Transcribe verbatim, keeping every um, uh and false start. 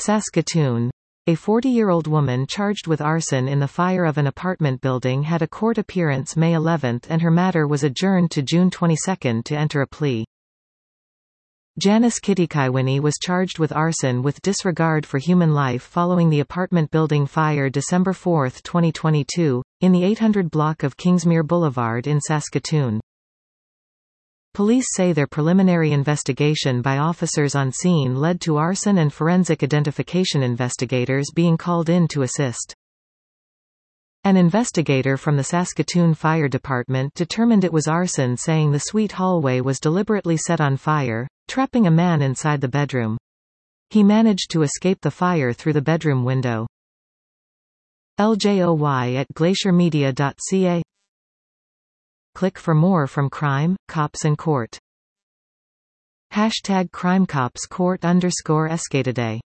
Saskatoon. A forty-year-old woman charged with arson in the fire of an apartment building had a court appearance May eleventh and her matter was adjourned to June twenty-second to enter a plea. Janice Kitikaiwini was charged with arson with disregard for human life following the apartment building fire December fourth twenty twenty-two, in the eight hundred block of Kingsmere Boulevard in Saskatoon. Police say their preliminary investigation by officers on scene led to arson and forensic identification investigators being called in to assist. An investigator from the Saskatoon Fire Department determined it was arson, saying the suite hallway was deliberately set on fire, trapping a man inside the bedroom. He managed to escape the fire through the bedroom window. L J O Y at glacier media dot c a. Click for more from Crime, Cops and Court. Hashtag Crime Cops Court underscore Escatoday